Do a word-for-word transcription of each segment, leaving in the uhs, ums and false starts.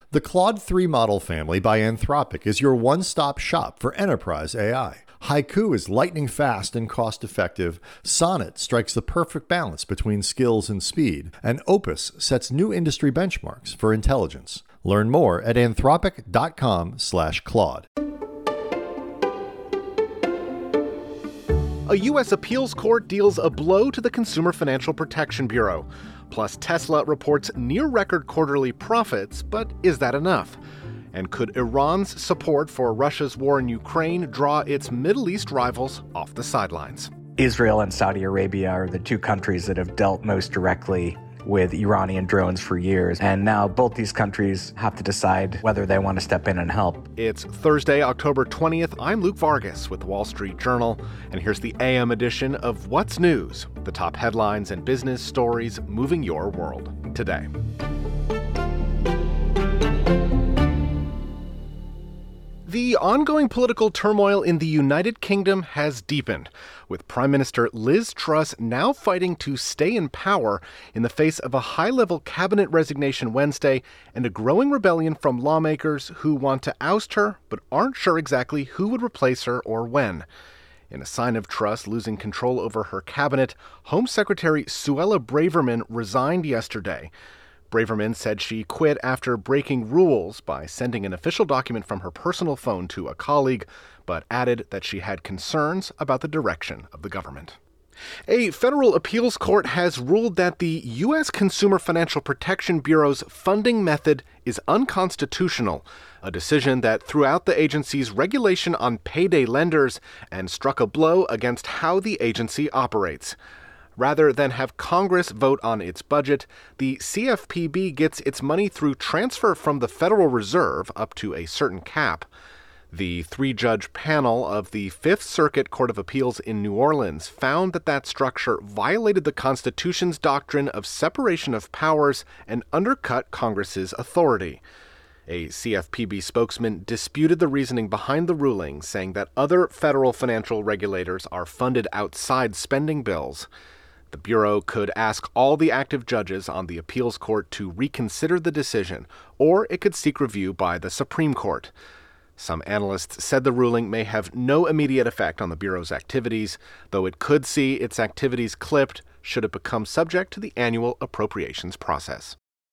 The Claude three model family by Anthropic is your one-stop shop for enterprise A I. Haiku is lightning fast and cost-effective, Sonnet strikes the perfect balance between skills and speed, and Opus sets new industry benchmarks for intelligence. Learn more at anthropic.com slash Claude. A U S appeals court deals a blow to the Consumer Financial Protection Bureau. Plus, Tesla reports near-record quarterly profits, but is that enough? And could Iran's support for Russia's war in Ukraine draw its Middle East rivals off the sidelines? Israel and Saudi Arabia are the two countries that have dealt most directly with Iranian drones for years. And now both these countries have to decide whether they want to step in and help. It's Thursday, October twentieth. I'm Luke Vargas with the Wall Street Journal. And here's the A M edition of What's News, the top headlines and business stories moving your world today. The ongoing political turmoil in the United Kingdom has deepened, with Prime Minister Liz Truss now fighting to stay in power in the face of a high-level cabinet resignation Wednesday and a growing rebellion from lawmakers who want to oust her but aren't sure exactly who would replace her or when. In a sign of Truss losing control over her cabinet, Home Secretary Suella Braverman resigned yesterday. Braverman said she quit after breaking rules by sending an official document from her personal phone to a colleague, but added that she had concerns about the direction of the government. A federal appeals court has ruled that the U S Consumer Financial Protection Bureau's funding method is unconstitutional, a decision that threw out the agency's regulation on payday lenders and struck a blow against how the agency operates. Rather than have Congress vote on its budget, the C F P B gets its money through transfer from the Federal Reserve up to a certain cap. The three-judge panel of the Fifth Circuit Court of Appeals in New Orleans found that that structure violated the Constitution's doctrine of separation of powers and undercut Congress's authority. A C F P B spokesman disputed the reasoning behind the ruling, saying that other federal financial regulators are funded outside spending bills. The Bureau could ask all the active judges on the appeals court to reconsider the decision, or it could seek review by the Supreme Court. Some analysts said the ruling may have no immediate effect on the Bureau's activities, though it could see its activities clipped should it become subject to the annual appropriations process.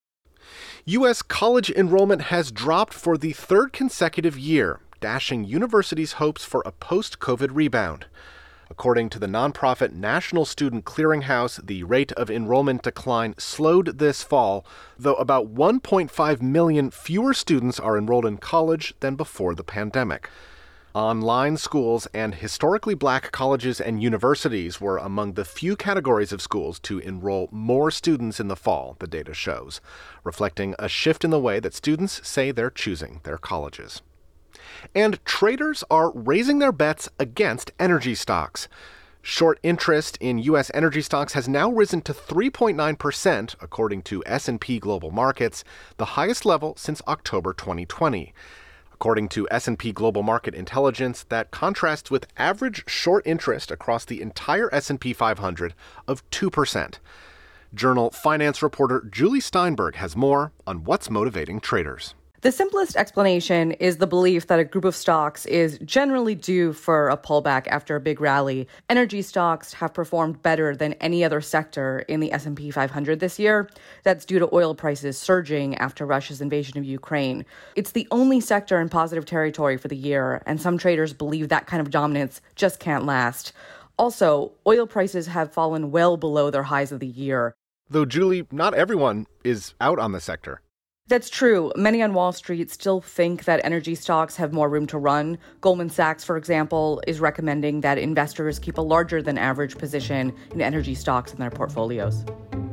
U S college enrollment has dropped for the third consecutive year, dashing universities' hopes for a post-COVID rebound. According to the nonprofit National Student Clearinghouse, the rate of enrollment decline slowed this fall, though about one point five million fewer students are enrolled in college than before the pandemic. Online schools and historically black colleges and universities were among the few categories of schools to enroll more students in the fall, the data shows, reflecting a shift in the way that students say they're choosing their colleges. And traders are raising their bets against energy stocks. Short interest in U S energy stocks has now risen to three point nine percent, according to S and P Global Markets, the highest level since October twenty twenty. According to S and P Global Market Intelligence, that contrasts with average short interest across the entire S and P five hundred of two percent. Journal finance reporter Julie Steinberg has more on what's motivating traders. The simplest explanation is the belief that a group of stocks is generally due for a pullback after a big rally. Energy stocks have performed better than any other sector in the S and P five hundred this year. That's due to oil prices surging after Russia's invasion of Ukraine. It's the only sector in positive territory for the year, and some traders believe that kind of dominance just can't last. Also, oil prices have fallen well below their highs of the year. Though, Julie, not everyone is out on the sector. That's true. Many on Wall Street still think that energy stocks have more room to run. Goldman Sachs, for example, is recommending that investors keep a larger than average position in energy stocks in their portfolios.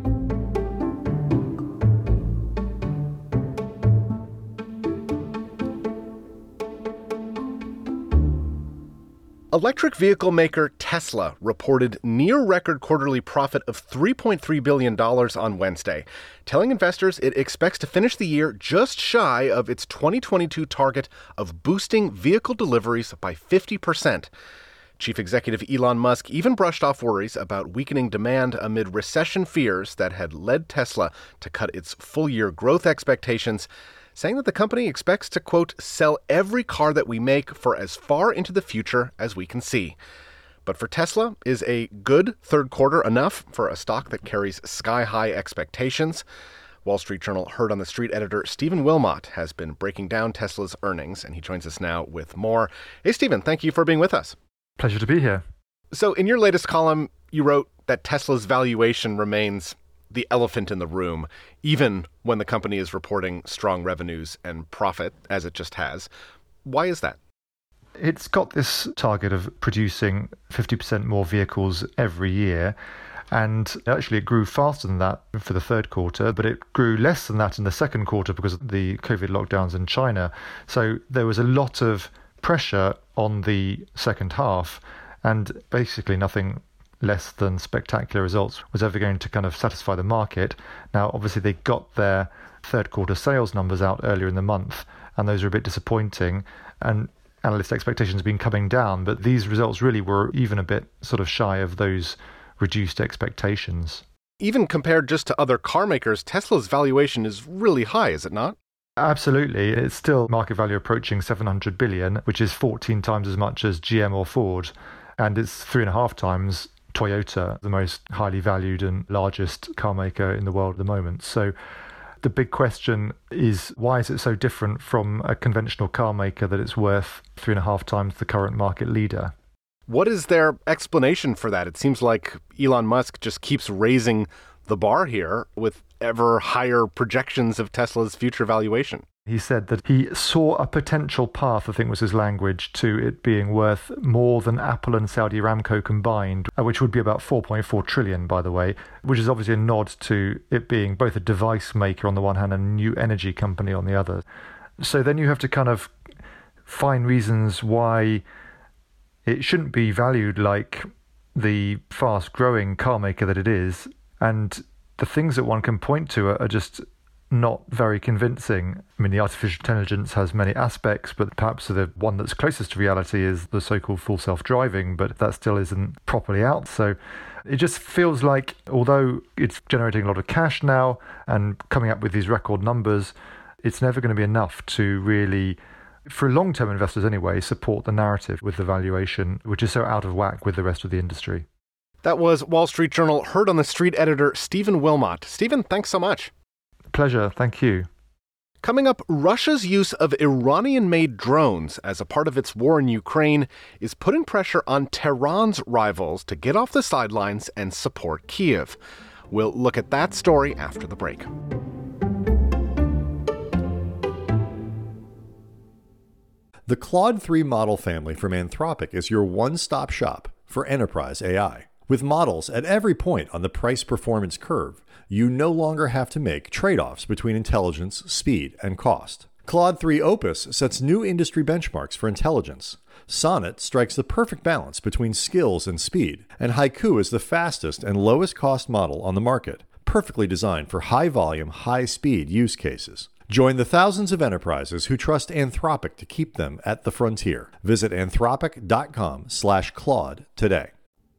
Electric vehicle maker Tesla reported near-record quarterly profit of three point three billion dollars on Wednesday, telling investors it expects to finish the year just shy of its twenty twenty-two target of boosting vehicle deliveries by fifty percent. Chief Executive Elon Musk even brushed off worries about weakening demand amid recession fears that had led Tesla to cut its full-year growth expectations, saying that the company expects to, quote, sell every car that we make for as far into the future as we can see. But for Tesla, is a good third quarter enough for a stock that carries sky-high expectations? Wall Street Journal Heard on the Street editor Stephen Wilmot has been breaking down Tesla's earnings, and he joins us now with more. Hey, Stephen, thank you for being with us. Pleasure to be here. So in your latest column, you wrote that Tesla's valuation remains the elephant in the room, even when the company is reporting strong revenues and profit, as it just has. Why is that? It's got this target of producing fifty percent more vehicles every year. And actually, it grew faster than that for the third quarter, but it grew less than that in the second quarter because of the COVID lockdowns in China. So there was a lot of pressure on the second half, and basically nothing less than spectacular results was ever going to kind of satisfy the market. Now, obviously, they got their third quarter sales numbers out earlier in the month, and those are a bit disappointing. And analyst expectations have been coming down, but these results really were even a bit sort of shy of those reduced expectations. Even compared just to other car makers, Tesla's valuation is really high, is it not? Absolutely. It's still market value approaching seven hundred billion, which is fourteen times as much as G M or Ford. And it's three and a half times Toyota, the most highly valued and largest car maker in the world at the moment. So the big question is, why is it so different from a conventional car maker that it's worth three and a half times the current market leader? What is their explanation for that? It seems like Elon Musk just keeps raising the bar here with ever higher projections of Tesla's future valuation. He said that he saw a potential path, I think was his language, to it being worth more than Apple and Saudi Aramco combined, which would be about four point four trillion, by the way, which is obviously a nod to it being both a device maker on the one hand and a new energy company on the other. So then you have to kind of find reasons why it shouldn't be valued like the fast-growing car maker that it is, and the things that one can point to are, are just not very convincing. I mean, the artificial intelligence has many aspects, but perhaps the one that's closest to reality is the so-called full self-driving, but that still isn't properly out. So it just feels like, although it's generating a lot of cash now and coming up with these record numbers, it's never going to be enough to really, for long-term investors anyway, support the narrative with the valuation, which is so out of whack with the rest of the industry. That was Wall Street Journal Heard on the Street editor Stephen Wilmot. Stephen, thanks so much. Pleasure. Thank you. Coming up, Russia's use of Iranian-made drones as a part of its war in Ukraine is putting pressure on Tehran's rivals to get off the sidelines and support Kyiv. We'll look at that story after the break. The Claude three model family from Anthropic is your one-stop shop for enterprise A I. With models at every point on the price-performance curve, you no longer have to make trade-offs between intelligence, speed, and cost. Claude three Opus sets new industry benchmarks for intelligence. Sonnet strikes the perfect balance between skills and speed, and Haiku is the fastest and lowest-cost model on the market, perfectly designed for high-volume, high-speed use cases. Join the thousands of enterprises who trust Anthropic to keep them at the frontier. Visit anthropic.com slash Claude today.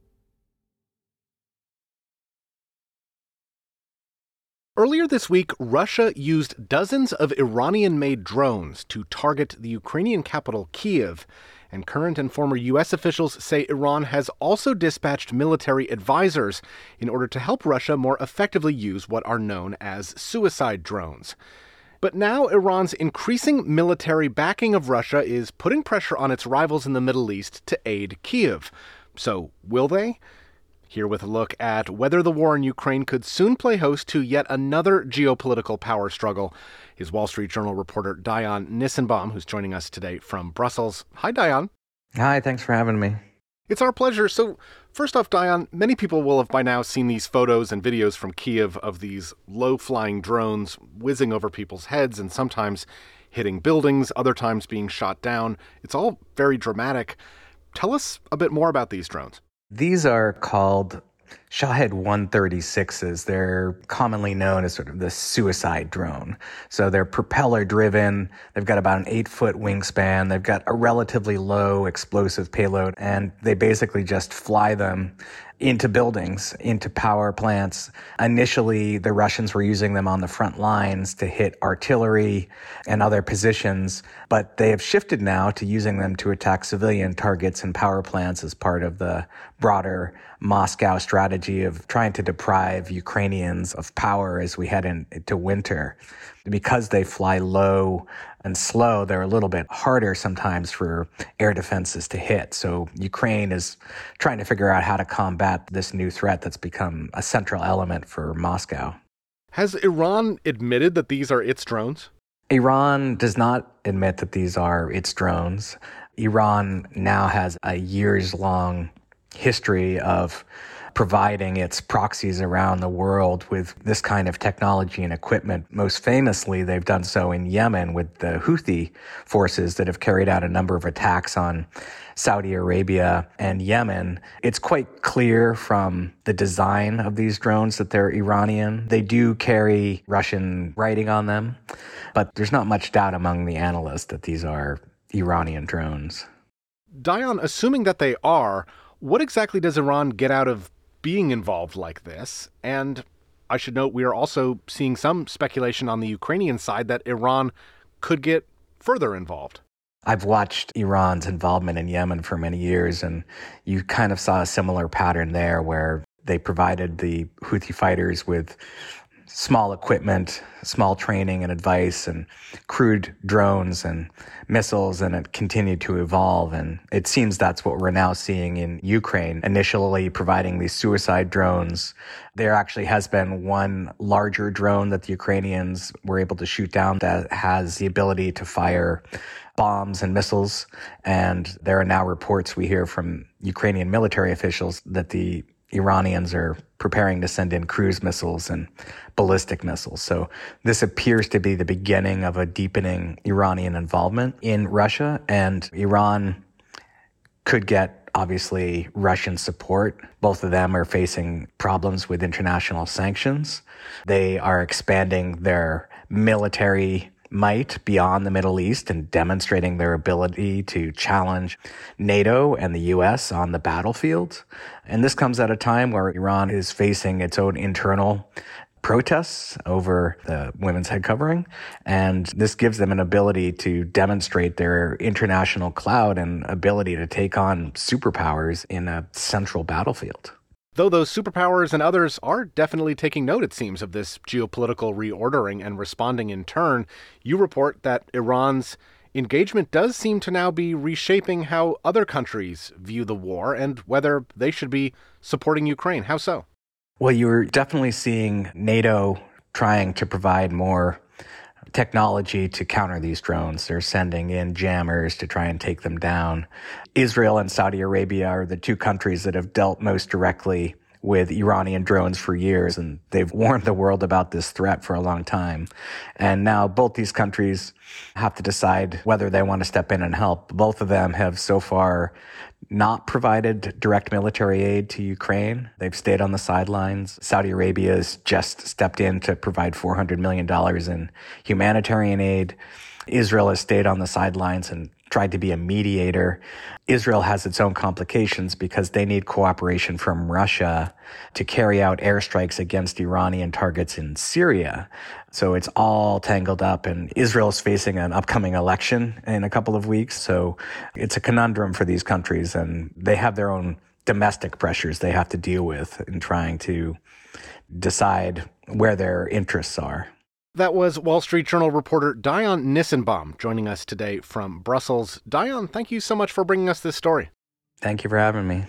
Earlier this week, Russia used dozens of Iranian-made drones to target the Ukrainian capital, Kyiv, and current and former U S officials say Iran has also dispatched military advisors in order to help Russia more effectively use what are known as suicide drones. But now Iran's increasing military backing of Russia is putting pressure on its rivals in the Middle East to aid Kyiv. So, will they? Here with a look at whether the war in Ukraine could soon play host to yet another geopolitical power struggle is Wall Street Journal reporter Dayan Nissenbaum, who's joining us today from Brussels. Hi, Dayan. Hi, thanks for having me. It's our pleasure. So, first off, Dayan, many people will have by now seen these photos and videos from Kyiv of these low-flying drones whizzing over people's heads and sometimes hitting buildings, other times being shot down. It's all very dramatic. Tell us a bit more about these drones. These are called Shahed one thirty-sixes, they're commonly known as sort of the suicide drone. So they're propeller driven. They've got about an eight foot wingspan. They've got a relatively low explosive payload, and they basically just fly them into buildings, into power plants. Initially, the Russians were using them on the front lines to hit artillery and other positions, but they have shifted now to using them to attack civilian targets and power plants as part of the broader Moscow strategy of trying to deprive Ukrainians of power as we head into winter. Because they fly low and slow, they're a little bit harder sometimes for air defenses to hit. So Ukraine is trying to figure out how to combat this new threat that's become a central element for Moscow. Has Iran admitted that these are its drones? Iran does not admit that these are its drones. Iran now has a years-long history of providing its proxies around the world with this kind of technology and equipment. Most famously, they've done so in Yemen with the Houthi forces that have carried out a number of attacks on Saudi Arabia and Yemen. It's quite clear from the design of these drones that they're Iranian. They do carry Russian writing on them, but there's not much doubt among the analysts that these are Iranian drones. Dayan, assuming that they are, what exactly does Iran get out of being involved like this? And I should note we are also seeing some speculation on the Ukrainian side that Iran could get further involved. I've watched Iran's involvement in Yemen for many years, and you kind of saw a similar pattern there where they provided the Houthi fighters with small equipment, small training and advice, and crude drones and missiles, and it continued to evolve. And it seems that's what we're now seeing in Ukraine, initially providing these suicide drones. There actually has been one larger drone that the Ukrainians were able to shoot down that has the ability to fire bombs and missiles. And there are now reports we hear from Ukrainian military officials that the Iranians are preparing to send in cruise missiles and ballistic missiles. So this appears to be the beginning of a deepening Iranian involvement in Russia, and Iran could get, obviously, Russian support. Both of them are facing problems with international sanctions. They are expanding their military might beyond the Middle East and demonstrating their ability to challenge NATO and the U S on the battlefield. And this comes at a time where Iran is facing its own internal protests over the women's head covering. And this gives them an ability to demonstrate their international clout and ability to take on superpowers in a central battlefield. Though those superpowers and others are definitely taking note, it seems, of this geopolitical reordering and responding in turn, you report that Iran's engagement does seem to now be reshaping how other countries view the war and whether they should be supporting Ukraine. How so? Well, you're definitely seeing NATO trying to provide more technology to counter these drones. They're sending in jammers to try and take them down. Israel and Saudi Arabia are the two countries that have dealt most directly with Iranian drones for years, and they've warned the world about this threat for a long time. And now both these countries have to decide whether they want to step in and help. Both of them have so far not provided direct military aid to Ukraine. They've stayed on the sidelines. Saudi Arabia has just stepped in to provide four hundred million dollars in humanitarian aid. Israel has stayed on the sidelines and tried to be a mediator. Israel has its own complications because they need cooperation from Russia to carry out airstrikes against Iranian targets in Syria. So it's all tangled up, and Israel is facing an upcoming election in a couple of weeks. So it's a conundrum for these countries, and they have their own domestic pressures they have to deal with in trying to decide where their interests are. That was Wall Street Journal reporter Dayan Nissenbaum joining us today from Brussels. Dayan, thank you so much for bringing us this story. Thank you for having me.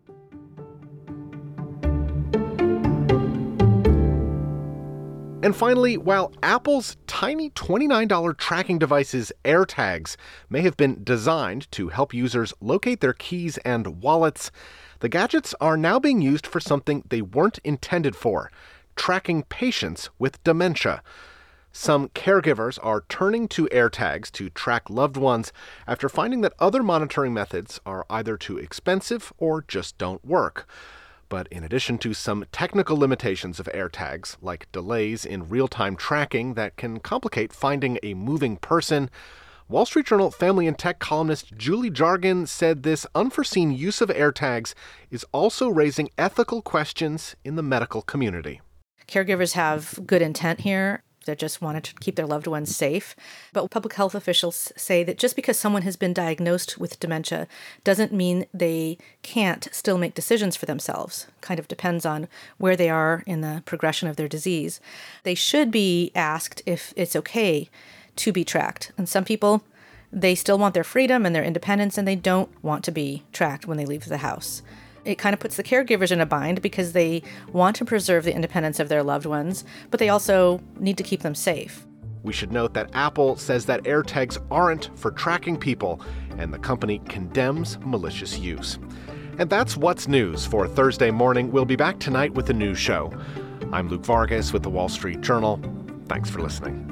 And finally, while Apple's tiny twenty-nine dollars tracking devices AirTags may have been designed to help users locate their keys and wallets, the gadgets are now being used for something they weren't intended for: tracking patients with dementia. Some caregivers are turning to AirTags to track loved ones after finding that other monitoring methods are either too expensive or just don't work. But in addition to some technical limitations of AirTags, like delays in real-time tracking that can complicate finding a moving person, Wall Street Journal family and tech columnist Julie Jargon said this unforeseen use of AirTags is also raising ethical questions in the medical community. Caregivers have good intent here. They just wanted to keep their loved ones safe. But public health officials say that just because someone has been diagnosed with dementia doesn't mean they can't still make decisions for themselves. Kind of depends on where they are in the progression of their disease. They should be asked if it's okay to be tracked. And some people, they still want their freedom and their independence, and they don't want to be tracked when they leave the house. It kind of puts the caregivers in a bind because they want to preserve the independence of their loved ones, but they also need to keep them safe. We should note that Apple says that AirTags aren't for tracking people, and the company condemns malicious use. And that's what's news for Thursday morning. We'll be back tonight with a news show. I'm Luke Vargas with the Wall Street Journal. Thanks for listening.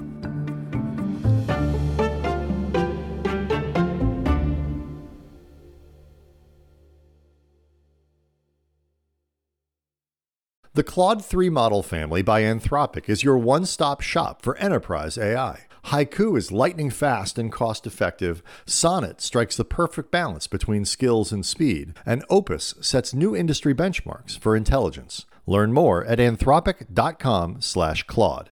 The Claude three model family by Anthropic is your one-stop shop for enterprise A I. Haiku is lightning fast and cost-effective, Sonnet strikes the perfect balance between skills and speed, and Opus sets new industry benchmarks for intelligence. Learn more at anthropic dot com slash Claude.